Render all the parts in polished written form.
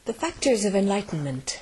The factors of enlightenment.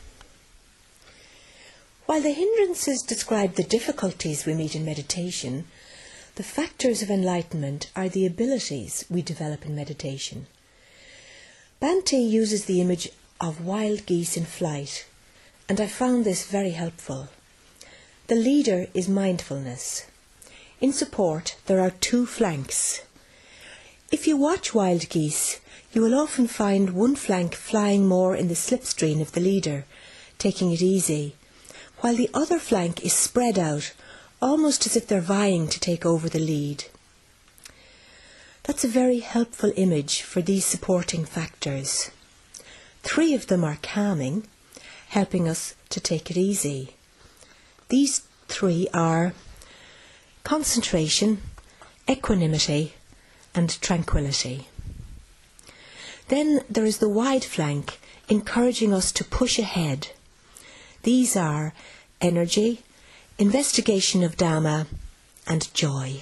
While the hindrances describe the difficulties we meet in meditation, the factors of enlightenment are the abilities we develop in meditation. Bhante uses the image of wild geese in flight, and I found this very helpful. The leader is mindfulness. In support, there are two flanks. If you watch wild geese, you will often find one flank flying more in the slipstream of the leader, taking it easy, while the other flank is spread out, almost as if they're vying to take over the lead. That's a very helpful image for these supporting factors. 3 of them are calming, helping us to take it easy. These 3 are concentration, equanimity, and tranquility. Then there is the wide flank, encouraging us to push ahead. These are energy, investigation of Dhamma, and joy.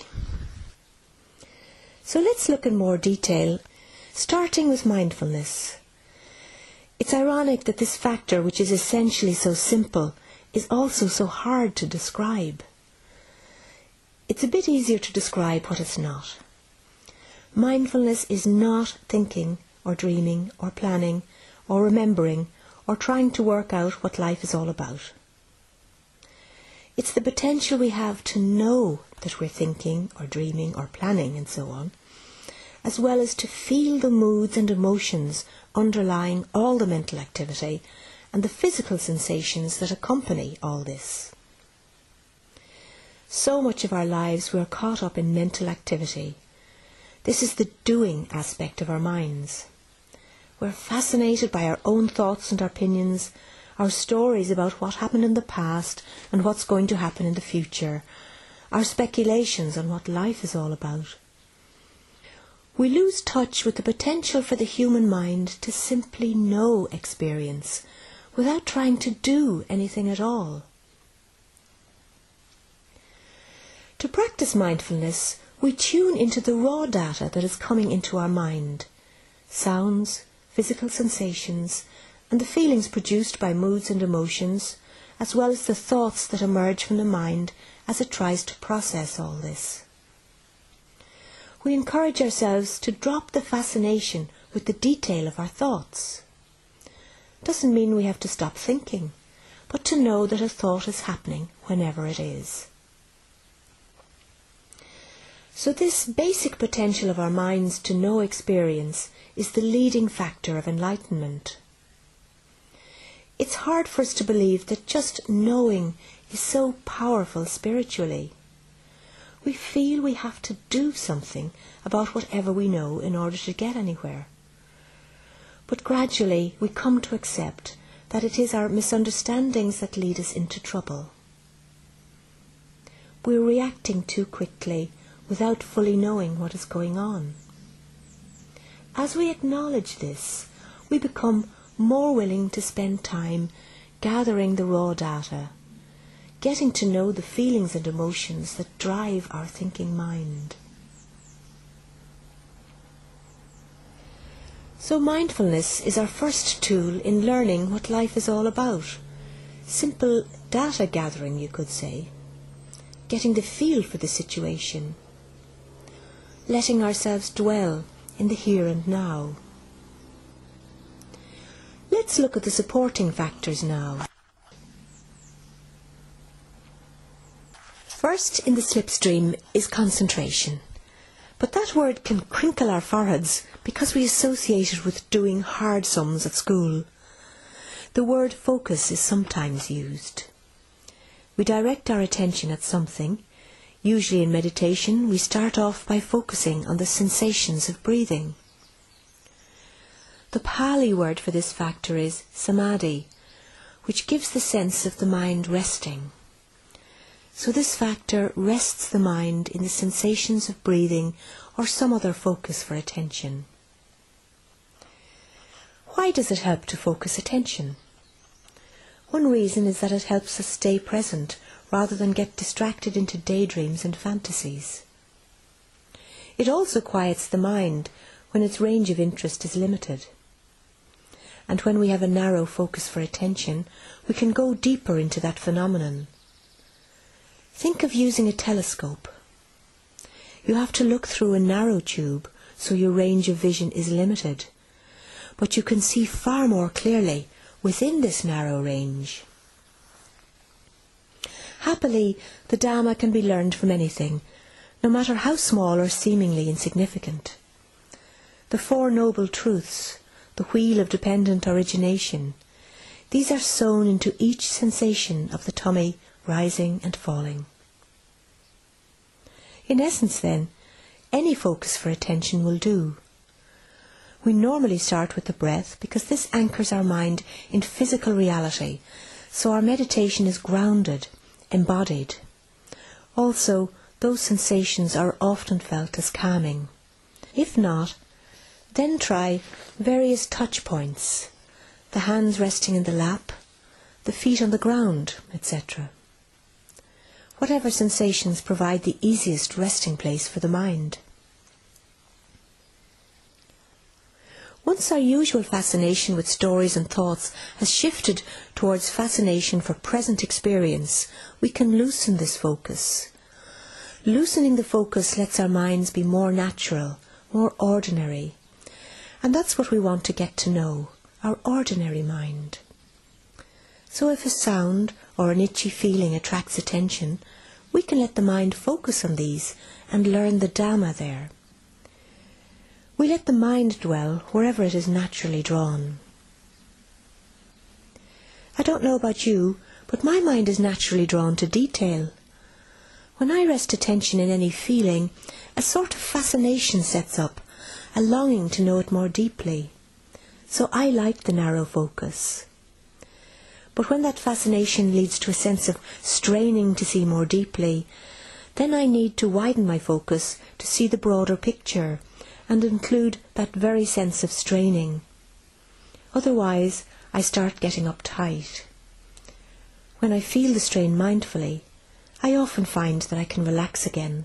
So let's look in more detail, starting with mindfulness. It's ironic that this factor, which is essentially so simple, is also so hard to describe. It's a bit easier to describe what it's not. Mindfulness is not thinking or dreaming or planning or remembering or trying to work out what life is all about. It's the potential we have to know that we're thinking or dreaming or planning and so on, as well as to feel the moods and emotions underlying all the mental activity and the physical sensations that accompany all this. So much of our lives we are caught up in mental activity. This is the doing aspect of our minds. We're fascinated by our own thoughts and opinions, our stories about what happened in the past and what's going to happen in the future, our speculations on what life is all about. We lose touch with the potential for the human mind to simply know experience without trying to do anything at all. To practice mindfulness, we tune into the raw data that is coming into our mind, sounds, physical sensations, and the feelings produced by moods and emotions, as well as the thoughts that emerge from the mind as it tries to process all this. We encourage ourselves to drop the fascination with the detail of our thoughts. Doesn't mean we have to stop thinking, but to know that a thought is happening whenever it is. So this basic potential of our minds to know experience is the leading factor of enlightenment. It's hard for us to believe that just knowing is so powerful spiritually. We feel we have to do something about whatever we know in order to get anywhere. But gradually we come to accept that it is our misunderstandings that lead us into trouble. We're reacting too quickly without fully knowing what is going on. As we acknowledge this, we become more willing to spend time gathering the raw data, getting to know the feelings and emotions that drive our thinking mind. So mindfulness is our first tool in learning what life is all about. Simple data gathering, you could say. Getting the feel for the situation. Letting ourselves dwell in the here and now. Let's look at the supporting factors now. First in the slipstream is concentration. But that word can crinkle our foreheads because we associate it with doing hard sums at school. The word focus is sometimes used. We direct our attention at something. Usually in meditation, we start off by focusing on the sensations of breathing. The Pali word for this factor is samadhi, which gives the sense of the mind resting. So this factor rests the mind in the sensations of breathing or some other focus for attention. Why does it help to focus attention? One reason is that it helps us stay present rather than get distracted into daydreams and fantasies. It also quiets the mind when its range of interest is limited. and when we have a narrow focus for attention, we can go deeper into that phenomenon. Think of using a telescope. You have to look through a narrow tube, so your range of vision is limited, but you can see far more clearly within this narrow range. Happily, the Dhamma can be learned from anything, no matter how small or seemingly insignificant. The Four Noble Truths, the wheel of dependent origination, these are sewn into each sensation of the tummy rising and falling. In essence then, any focus for attention will do. We normally start with the breath because this anchors our mind in physical reality, so our meditation is grounded, embodied. Also, those sensations are often felt as calming. If not, then try various touch points, the hands resting in the lap, the feet on the ground, etc. Whatever sensations provide the easiest resting place for the mind. Once our usual fascination with stories and thoughts has shifted towards fascination for present experience, we can loosen this focus. Loosening the focus lets our minds be more natural, more ordinary. And that's what we want to get to know, our ordinary mind. So if a sound or an itchy feeling attracts attention, we can let the mind focus on these and learn the Dhamma there. We let the mind dwell wherever it is naturally drawn. I don't know about you, but my mind is naturally drawn to detail. When I rest attention in any feeling, a sort of fascination sets up, a longing to know it more deeply. So I like the narrow focus. But when that fascination leads to a sense of straining to see more deeply, then I need to widen my focus to see the broader picture and include that very sense of straining. Otherwise, I start getting uptight. When I feel the strain mindfully, I often find that I can relax again.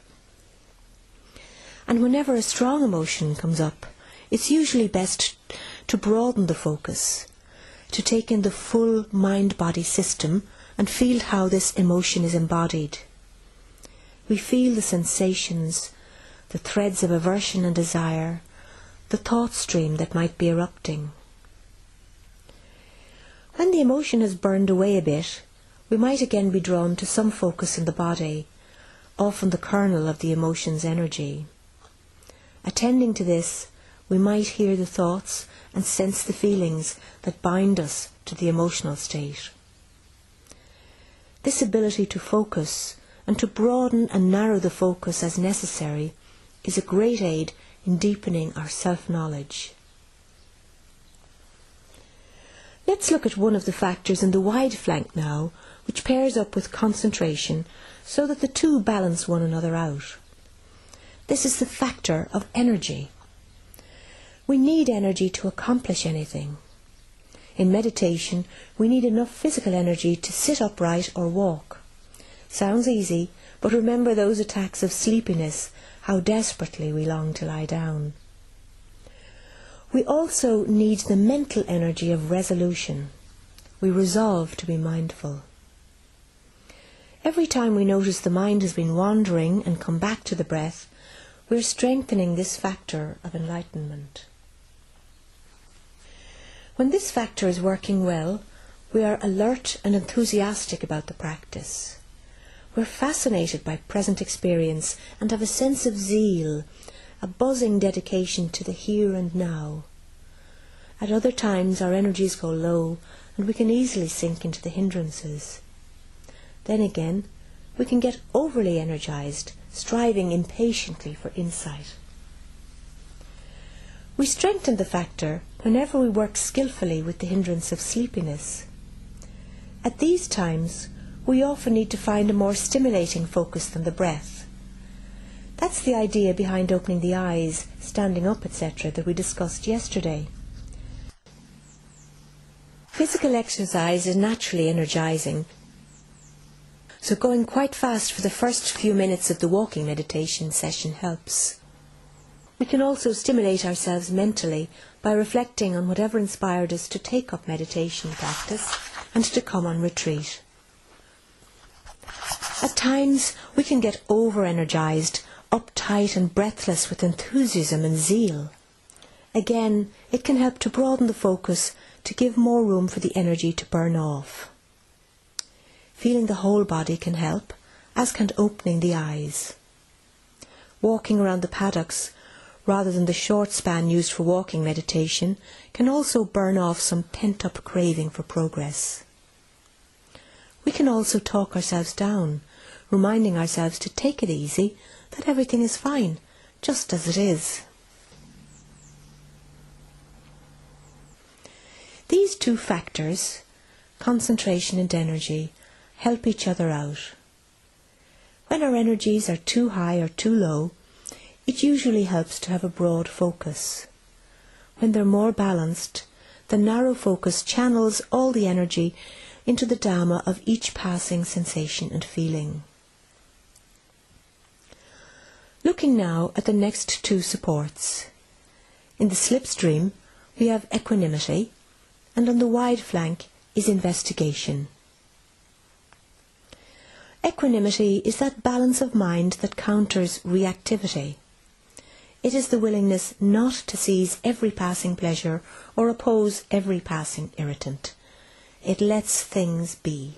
And whenever a strong emotion comes up, it's usually best to broaden the focus, to take in the full mind-body system and feel how this emotion is embodied. We feel the sensations, the threads of aversion and desire, the thought stream that might be erupting. When the emotion has burned away a bit, we might again be drawn to some focus in the body, often the kernel of the emotion's energy. Attending to this, we might hear the thoughts and sense the feelings that bind us to the emotional state. This ability to focus and to broaden and narrow the focus as necessary is a great aid in deepening our self-knowledge. Let's look at one of the factors in the wide flank now, which pairs up with concentration so that the two balance one another out. This is the factor of energy. We need energy to accomplish anything. In meditation, we need enough physical energy to sit upright or walk. Sounds easy, but remember those attacks of sleepiness, how desperately we long to lie down. We also need the mental energy of resolution. We resolve to be mindful. Every time we notice the mind has been wandering and come back to the breath, we're strengthening this factor of enlightenment. When this factor is working well, we are alert and enthusiastic about the practice. We're fascinated by present experience and have a sense of zeal, a buzzing dedication to the here and now. At other times our energies go low and we can easily sink into the hindrances. Then again, we can get overly energized, striving impatiently for insight. We strengthen the factor whenever we work skillfully with the hindrance of sleepiness. At these times, we often need to find a more stimulating focus than the breath. That's the idea behind opening the eyes, standing up, etc. that we discussed yesterday. Physical exercise is naturally energizing, so going quite fast for the first few minutes of the walking meditation session helps. We can also stimulate ourselves mentally by reflecting on whatever inspired us to take up meditation practice and to come on retreat. At times we can get over-energized, uptight and breathless with enthusiasm and zeal. Again, it can help to broaden the focus to give more room for the energy to burn off. Feeling the whole body can help, as can opening the eyes. Walking around the paddocks, rather than the short span used for walking meditation, can also burn off some pent-up craving for progress. We can also talk ourselves down, reminding ourselves to take it easy, that everything is fine, just as it is. These two factors, concentration and energy, help each other out. When our energies are too high or too low, it usually helps to have a broad focus. When they're more balanced, the narrow focus channels all the energy into the Dhamma of each passing sensation and feeling. Looking now at the next two supports. In the slipstream, we have equanimity, and on the wide flank is investigation. Equanimity is that balance of mind that counters reactivity. It is the willingness not to seize every passing pleasure or oppose every passing irritant. It lets things be.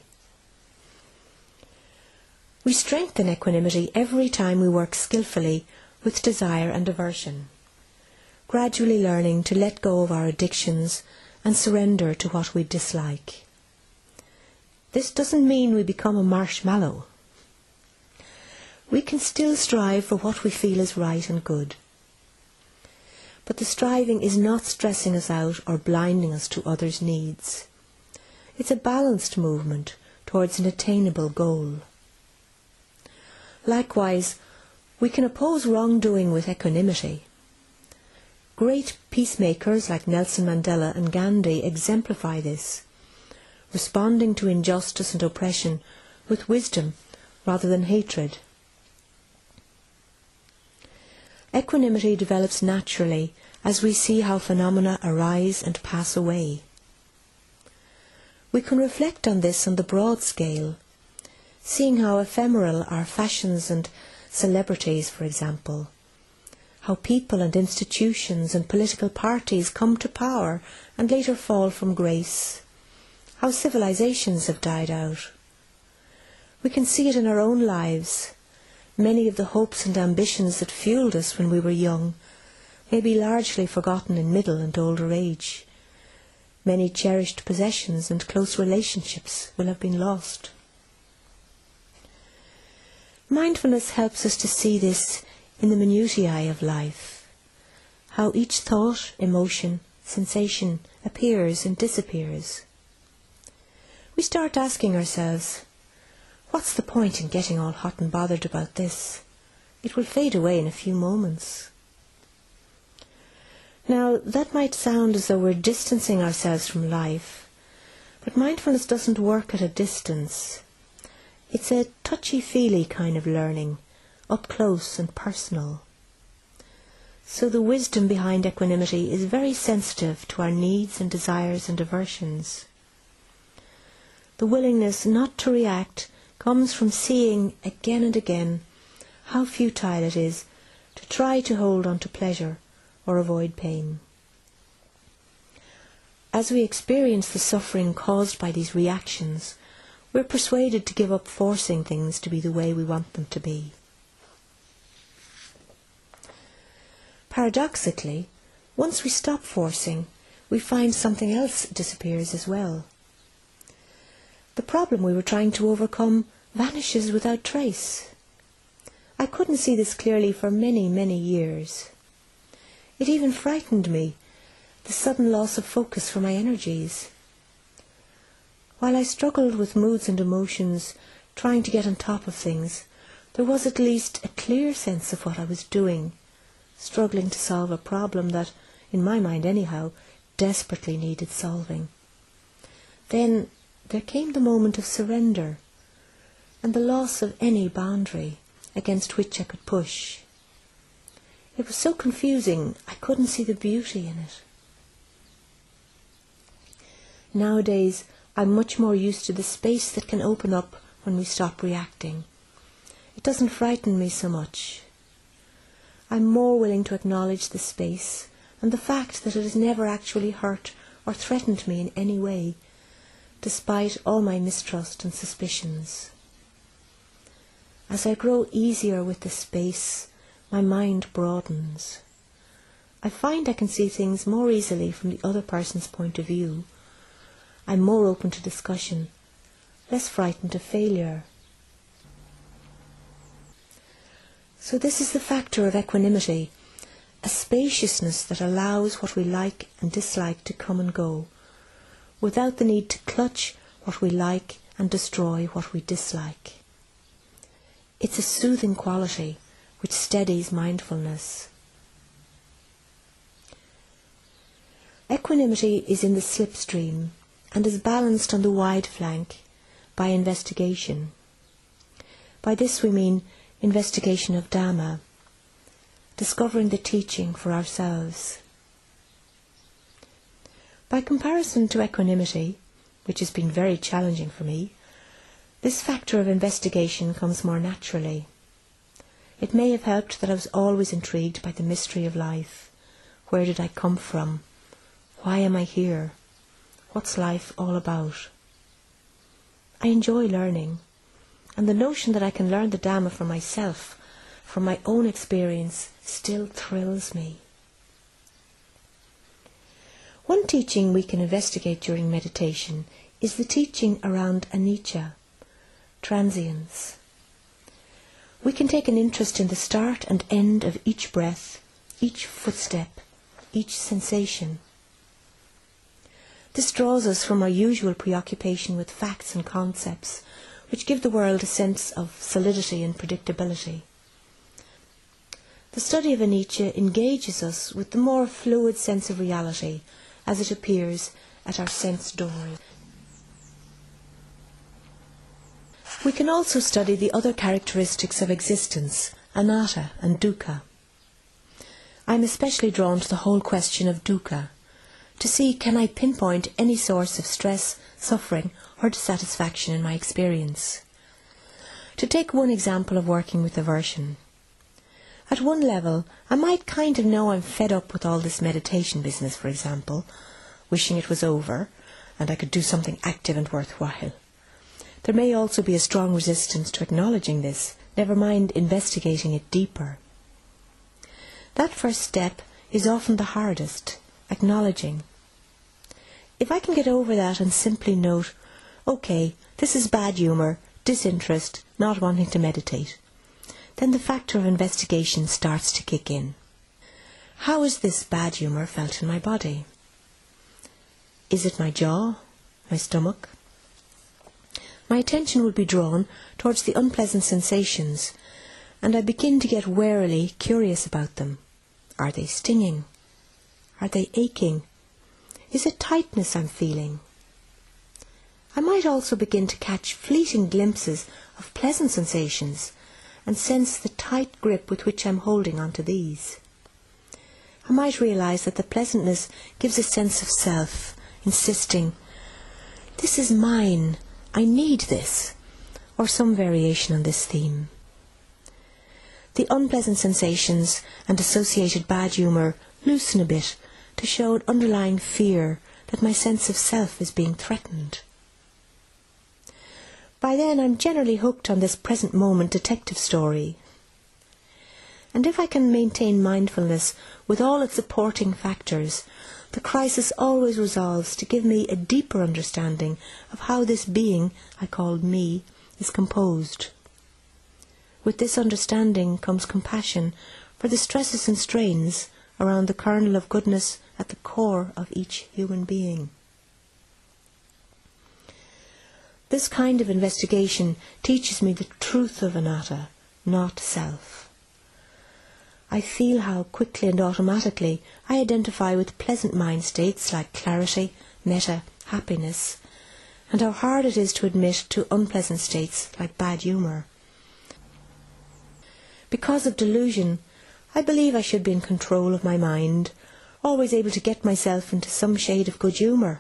We strengthen equanimity every time we work skillfully with desire and aversion, gradually learning to let go of our addictions and surrender to what we dislike. This doesn't mean we become a marshmallow. We can still strive for what we feel is right and good. But the striving is not stressing us out or blinding us to others' needs. It's a balanced movement towards an attainable goal. Likewise, we can oppose wrongdoing with equanimity. Great peacemakers like Nelson Mandela and Gandhi exemplify this, responding to injustice and oppression with wisdom rather than hatred. Equanimity develops naturally as we see how phenomena arise and pass away. We can reflect on this on the broad scale, seeing how ephemeral are fashions and celebrities, for example, how people and institutions and political parties come to power and later fall from grace, how civilizations have died out. We can see it in our own lives. Many of the hopes and ambitions that fueled us when we were young may be largely forgotten in middle and older age. Many cherished possessions and close relationships will have been lost. Mindfulness helps us to see this in the minutiae of life, how each thought, emotion, sensation appears and disappears. We start asking ourselves, what's the point in getting all hot and bothered about this? It will fade away in a few moments. Now, that might sound as though we're distancing ourselves from life, but mindfulness doesn't work at a distance. It's a touchy-feely kind of learning, up close and personal. So the wisdom behind equanimity is very sensitive to our needs and desires and aversions. The willingness not to react comes from seeing again and again how futile it is to try to hold on to pleasure or avoid pain. As we experience the suffering caused by these reactions, we're persuaded to give up forcing things to be the way we want them to be. Paradoxically, once we stop forcing, we find something else disappears as well. The problem we were trying to overcome vanishes without trace. I couldn't see this clearly for many, many years. It even frightened me, the sudden loss of focus for my energies. While I struggled with moods and emotions, trying to get on top of things, there was at least a clear sense of what I was doing, struggling to solve a problem that, in my mind anyhow, desperately needed solving. Then there came the moment of surrender, and the loss of any boundary against which I could push. It was so confusing, I couldn't see the beauty in it. Nowadays, I'm much more used to the space that can open up when we stop reacting. It doesn't frighten me so much. I'm more willing to acknowledge the space and the fact that it has never actually hurt or threatened me in any way, despite all my mistrust and suspicions. As I grow easier with the space, my mind broadens. I find I can see things more easily from the other person's point of view. I'm more open to discussion, less frightened of failure. So this is the factor of equanimity, a spaciousness that allows what we like and dislike to come and go, without the need to clutch what we like and destroy what we dislike. It's a soothing quality which steadies mindfulness. Equanimity is in the slipstream and is balanced on the wide flank by investigation. By this we mean investigation of Dhamma, discovering the teaching for ourselves. By comparison to equanimity, which has been very challenging for me, this factor of investigation comes more naturally. It may have helped that I was always intrigued by the mystery of life. Where did I come from? Why am I here? What's life all about? I enjoy learning, and the notion that I can learn the Dhamma for myself, from my own experience, still thrills me. One teaching we can investigate during meditation is the teaching around anicca, transience. We can take an interest in the start and end of each breath, each footstep, each sensation. This draws us from our usual preoccupation with facts and concepts, which give the world a sense of solidity and predictability. The study of anicca engages us with the more fluid sense of reality as it appears at our sense doors. We can also study the other characteristics of existence, anatta and dukkha. I am especially drawn to the whole question of dukkha, to see can I pinpoint any source of stress, suffering or dissatisfaction in my experience. To take one example of working with aversion. At one level, I might kind of know I'm fed up with all this meditation business, for example, wishing it was over and I could do something active and worthwhile. There may also be a strong resistance to acknowledging this, never mind investigating it deeper. That first step is often the hardest, acknowledging. If I can get over that and simply note, okay, this is bad humour, disinterest, not wanting to meditate, then the factor of investigation starts to kick in. How is this bad humour felt in my body? Is it my jaw, my stomach? My attention would be drawn towards the unpleasant sensations, and I begin to get warily curious about them. Are they stinging? Are they aching? Is it tightness I'm feeling? I might also begin to catch fleeting glimpses of pleasant sensations and sense the tight grip with which I'm holding onto these. I might realise that the pleasantness gives a sense of self, insisting, this is mine, I need this, or some variation on this theme. The unpleasant sensations and associated bad humour loosen a bit to show an underlying fear that my sense of self is being threatened. By then I'm generally hooked on this present moment detective story. And if I can maintain mindfulness with all its supporting factors, the crisis always resolves to give me a deeper understanding of how this being I call me is composed. With this understanding comes compassion for the stresses and strains around the kernel of goodness at the core of each human being. This kind of investigation teaches me the truth of anatta, not self. I feel how quickly and automatically I identify with pleasant mind states like clarity, metta, happiness, and how hard it is to admit to unpleasant states like bad humour. Because of delusion, I believe I should be in control of my mind, always able to get myself into some shade of good humour.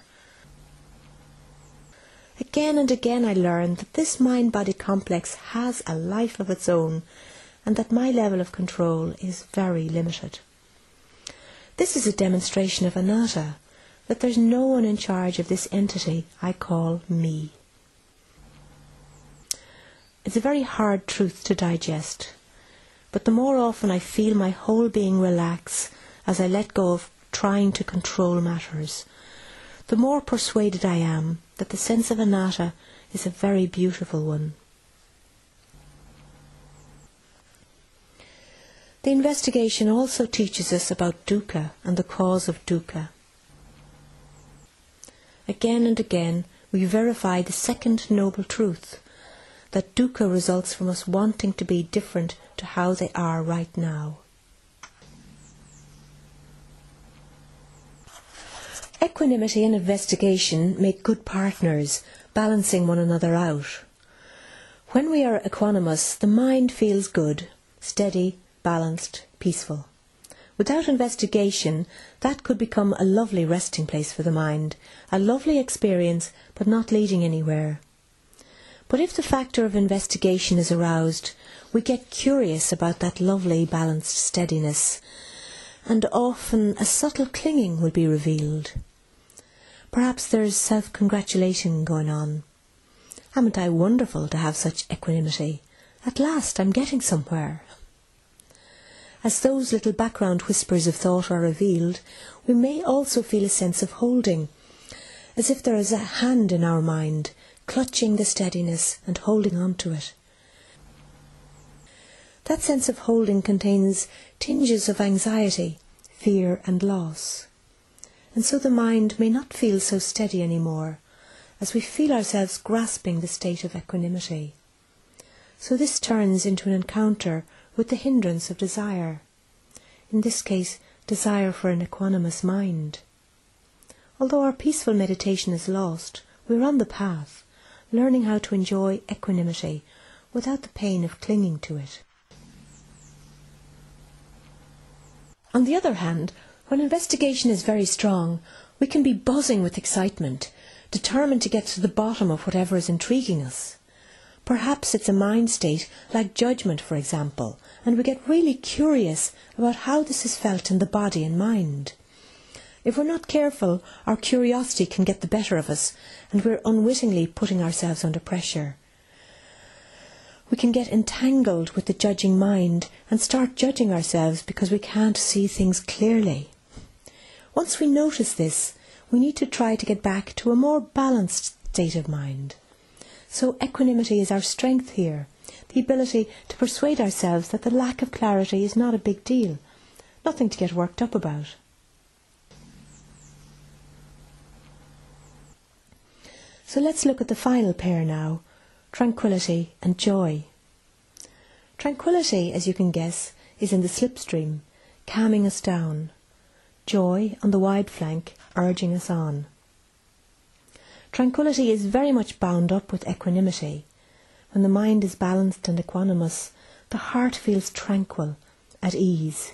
Again and again I learned that this mind-body complex has a life of its own, and that my level of control is very limited. This is a demonstration of anatta, that there's no one in charge of this entity I call me. It's a very hard truth to digest, but the more often I feel my whole being relax as I let go of trying to control matters, the more persuaded I am that the sense of anatta is a very beautiful one. The investigation also teaches us about dukkha and the cause of dukkha. Again and again we verify the second noble truth, that dukkha results from us wanting to be different to how they are right now. Equanimity and investigation make good partners, balancing one another out. When we are equanimous, the mind feels good, steady, balanced, peaceful. Without investigation, that could become a lovely resting place for the mind, a lovely experience, but not leading anywhere. But if the factor of investigation is aroused, we get curious about that lovely, balanced steadiness, and often a subtle clinging will be revealed. Perhaps there's self-congratulation going on. Haven't I wonderful to have such equanimity? At last I'm getting somewhere. As those little background whispers of thought are revealed, we may also feel a sense of holding, as if there is a hand in our mind, clutching the steadiness and holding on to it. That sense of holding contains tinges of anxiety, fear and loss. And so the mind may not feel so steady anymore, as we feel ourselves grasping the state of equanimity. So this turns into an encounter with the hindrance of desire. In this case, desire for an equanimous mind. Although our peaceful meditation is lost, we are on the path, learning how to enjoy equanimity without the pain of clinging to it. On the other hand, when investigation is very strong, we can be buzzing with excitement, determined to get to the bottom of whatever is intriguing us. Perhaps it's a mind state like judgment, for example, and we get really curious about how this is felt in the body and mind. If we're not careful, our curiosity can get the better of us, and we're unwittingly putting ourselves under pressure. We can get entangled with the judging mind and start judging ourselves because we can't see things clearly. Once we notice this, we need to try to get back to a more balanced state of mind. So equanimity is our strength here, the ability to persuade ourselves that the lack of clarity is not a big deal, nothing to get worked up about. So let's look at the final pair now, tranquility and joy. Tranquility, as you can guess, is in the slipstream, calming us down. Joy on the wide flank, urging us on. Tranquility is very much bound up with equanimity. When the mind is balanced and equanimous, the heart feels tranquil, at ease.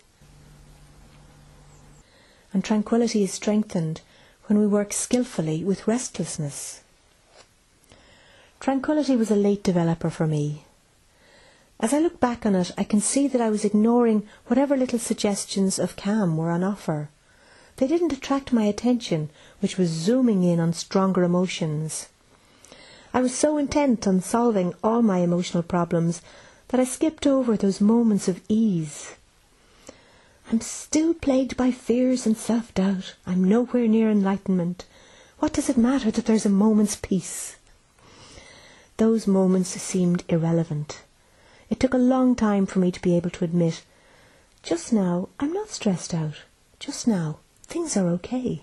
And tranquility is strengthened when we work skillfully with restlessness. Tranquility was a late developer for me. As I look back on it, I can see that I was ignoring whatever little suggestions of calm were on offer. They didn't attract my attention, which was zooming in on stronger emotions. I was so intent on solving all my emotional problems that I skipped over those moments of ease. I'm still plagued by fears and self-doubt. I'm nowhere near enlightenment. What does it matter that there's a moment's peace? Those moments seemed irrelevant. It took a long time for me to be able to admit, just now I'm not stressed out. Just now things are okay.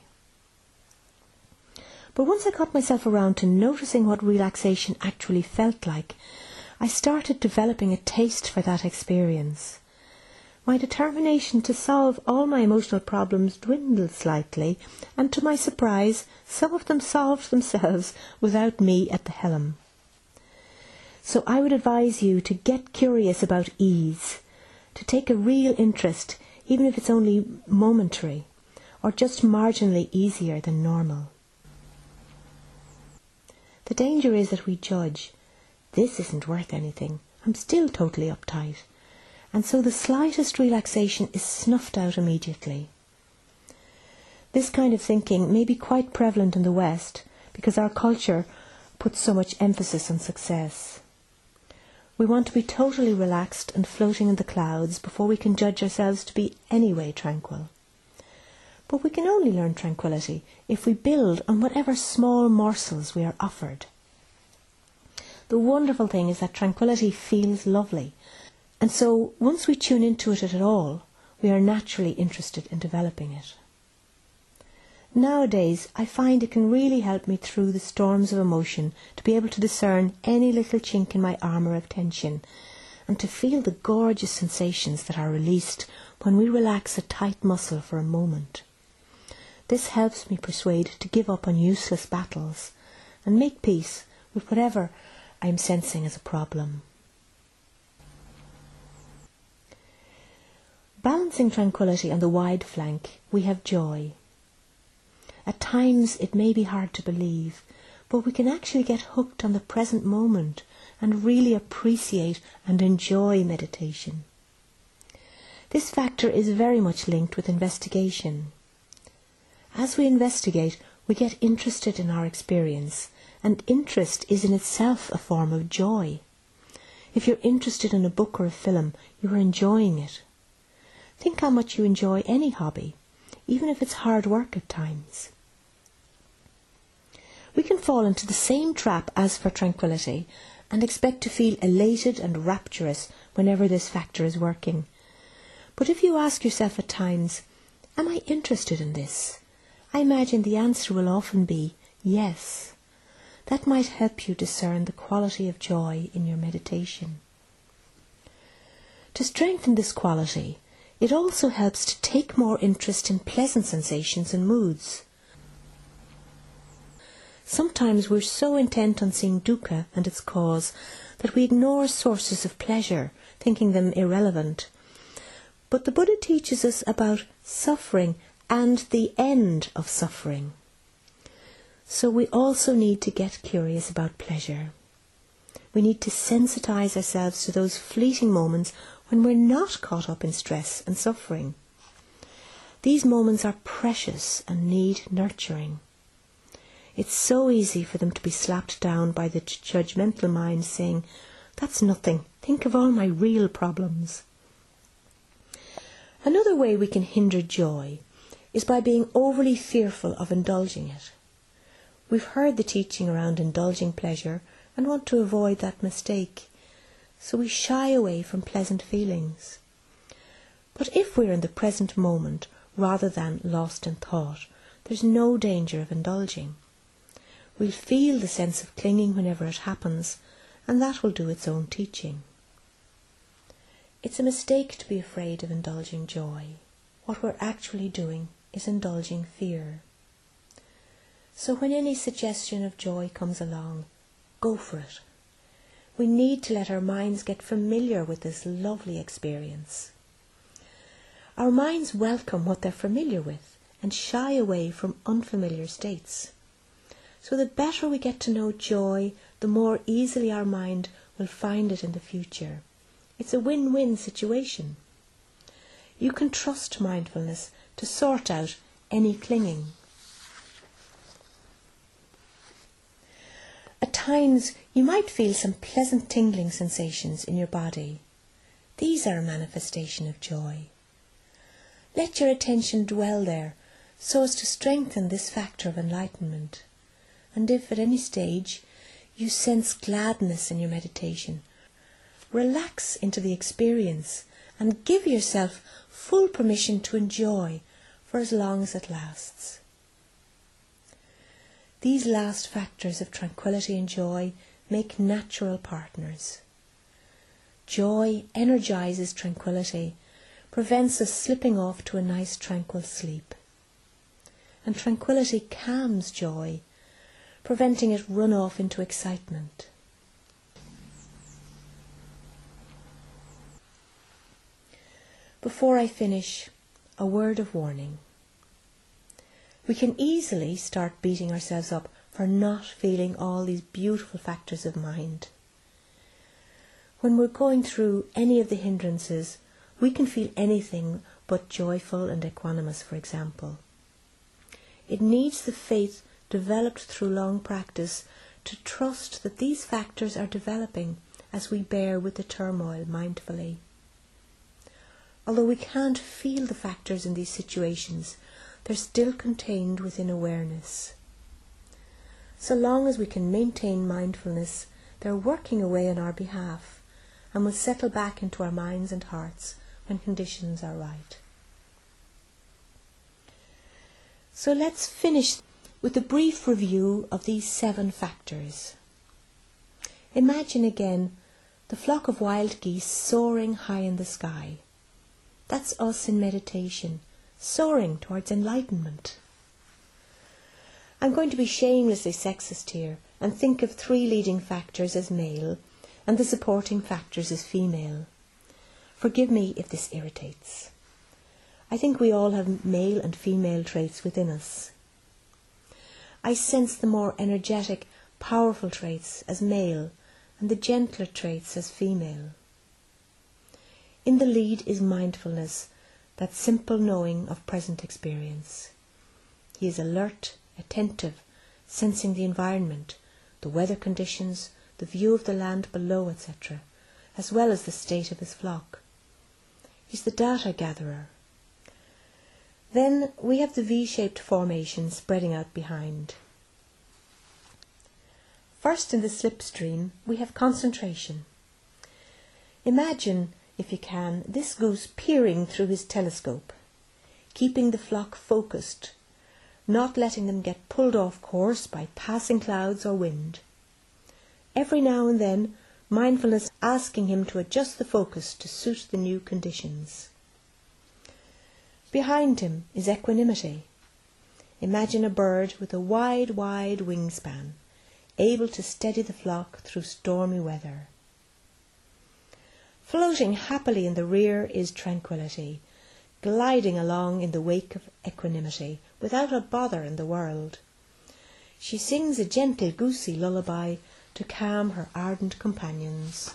But once I got myself around to noticing what relaxation actually felt like, I started developing a taste for that experience. My determination to solve all my emotional problems dwindled slightly, and to my surprise, some of them solved themselves without me at the helm. So I would advise you to get curious about ease, to take a real interest, even if it's only momentary, or just marginally easier than normal. The danger is that we judge, this isn't worth anything, I'm still totally uptight, and so the slightest relaxation is snuffed out immediately. This kind of thinking may be quite prevalent in the West because our culture puts so much emphasis on success. We want to be totally relaxed and floating in the clouds before we can judge ourselves to be anyway tranquil. But we can only learn tranquility if we build on whatever small morsels we are offered. The wonderful thing is that tranquility feels lovely, and so once we tune into it at all, we are naturally interested in developing it. Nowadays, I find it can really help me through the storms of emotion to be able to discern any little chink in my armour of tension and to feel the gorgeous sensations that are released when we relax a tight muscle for a moment. This helps me persuade to give up on useless battles and make peace with whatever I am sensing as a problem. Balancing tranquility on the wide flank, we have joy. At times it may be hard to believe, but we can actually get hooked on the present moment and really appreciate and enjoy meditation. This factor is very much linked with investigation. As we investigate, we get interested in our experience, and interest is in itself a form of joy. If you're interested in a book or a film, you are enjoying it. Think how much you enjoy any hobby, even if it's hard work at times. We can fall into the same trap as for tranquility and expect to feel elated and rapturous whenever this factor is working. But if you ask yourself at times, am I interested in this? I imagine the answer will often be yes. That might help you discern the quality of joy in your meditation. To strengthen this quality, it also helps to take more interest in pleasant sensations and moods. Sometimes we're so intent on seeing dukkha and its cause that we ignore sources of pleasure, thinking them irrelevant. But the Buddha teaches us about suffering and the end of suffering. So we also need to get curious about pleasure. We need to sensitize ourselves to those fleeting moments when we're not caught up in stress and suffering. These moments are precious and need nurturing. It's so easy for them to be slapped down by the judgmental mind saying, that's nothing, think of all my real problems. Another way we can hinder joy is by being overly fearful of indulging it. We've heard the teaching around indulging pleasure and want to avoid that mistake, so we shy away from pleasant feelings. But if we're in the present moment rather than lost in thought, there's no danger of indulging. We'll feel the sense of clinging whenever it happens, and that will do its own teaching. It's a mistake to be afraid of indulging joy. What we're actually doing is indulging fear. So when any suggestion of joy comes along, go for it. We need to let our minds get familiar with this lovely experience. Our minds welcome what they're familiar with and shy away from unfamiliar states. So the better we get to know joy, the more easily our mind will find it in the future. It's a win-win situation. You can trust mindfulness to sort out any clinging. At times you might feel some pleasant tingling sensations in your body. These are a manifestation of joy. Let your attention dwell there so as to strengthen this factor of enlightenment. And if at any stage you sense gladness in your meditation, relax into the experience and give yourself full permission to enjoy for as long as it lasts. These last factors of tranquility and joy make natural partners. Joy energizes tranquility, prevents us slipping off to a nice tranquil sleep. And tranquility calms joy, preventing it run off into excitement. Before I finish, a word of warning. We can easily start beating ourselves up for not feeling all these beautiful factors of mind. When we're going through any of the hindrances, we can feel anything but joyful and equanimous, for example. It needs the faith developed through long practice to trust that these factors are developing as we bear with the turmoil mindfully. Although we can't feel the factors in these situations, they're still contained within awareness. So long as we can maintain mindfulness, they're working away on our behalf and will settle back into our minds and hearts when conditions are right. So let's finish with a brief review of these 7 factors. Imagine again the flock of wild geese soaring high in the sky. That's us in meditation, soaring towards enlightenment. I'm going to be shamelessly sexist here and think of 3 leading factors as male and the supporting factors as female. Forgive me if this irritates. I think we all have male and female traits within us. I sense the more energetic, powerful traits as male and the gentler traits as female. In the lead is mindfulness, that simple knowing of present experience. He is alert, attentive, sensing the environment, the weather conditions, the view of the land below, etc., as well as the state of his flock. He's the data gatherer. Then we have the V-shaped formation spreading out behind. First, in the slipstream, we have concentration. Imagine, if you can, this goose peering through his telescope, keeping the flock focused, not letting them get pulled off course by passing clouds or wind. Every now and then, mindfulness asking him to adjust the focus to suit the new conditions. Behind him is equanimity. Imagine a bird with a wide wingspan, able to steady the flock through stormy weather. Floating happily in the rear is tranquility, gliding along in the wake of equanimity, without a bother in the world. She sings a gentle goosey lullaby to calm her ardent companions.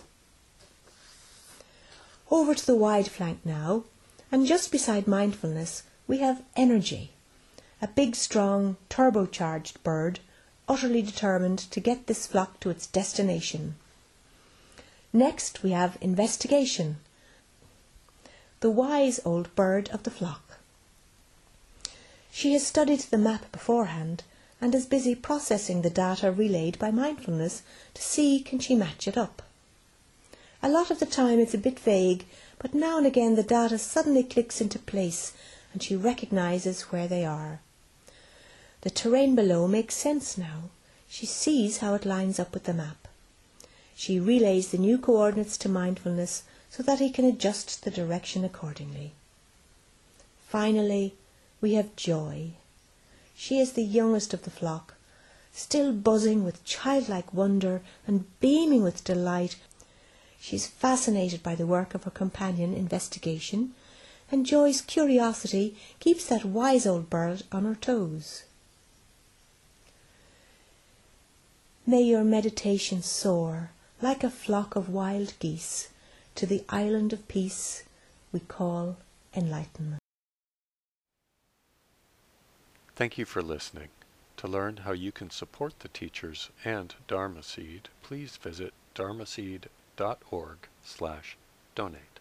Over to the wide flank now, and just beside mindfulness we have energy, a big, strong, turbocharged bird, utterly determined to get this flock to its destination. Next we have investigation, the wise old bird of the flock. She has studied the map beforehand and is busy processing the data relayed by mindfulness to see can she match it up. A lot of the time it's a bit vague, but now and again the data suddenly clicks into place and she recognises where they are. The terrain below makes sense now. She sees how it lines up with the map. She relays the new coordinates to mindfulness so that he can adjust the direction accordingly. Finally, we have joy. She is the youngest of the flock, still buzzing with childlike wonder and beaming with delight. She is fascinated by the work of her companion, Investigation, and Joy's curiosity keeps that wise old bird on her toes. May your meditation soar like a flock of wild geese to the island of peace we call enlightenment. Thank you for listening. To learn how you can support the teachers and Dharma Seed, please visit dharmaseed.org/donate.